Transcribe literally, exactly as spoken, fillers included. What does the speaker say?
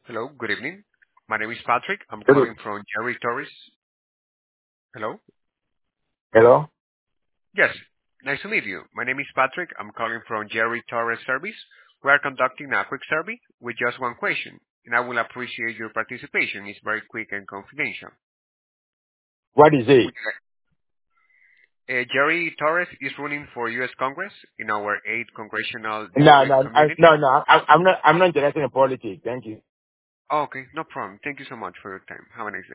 Hello, good evening. My name is Patrick. I'm Hello? calling from Jerry Torres. Hello? Hello? Yes, nice to meet you. My name is Patrick. I'm calling from Jerry Torres Service. We are conducting a quick survey with just one question, and I will appreciate your participation. It's very quick and confidential. What is it? Would you like- Uh, Jerry Torres is running for U S Congress in our eighth Congressional No, District no, I, Community. no, no. I, I'm not. I'm not interested in politics. Thank you. Oh, okay, no problem. Thank you so much for your time. Have a nice day.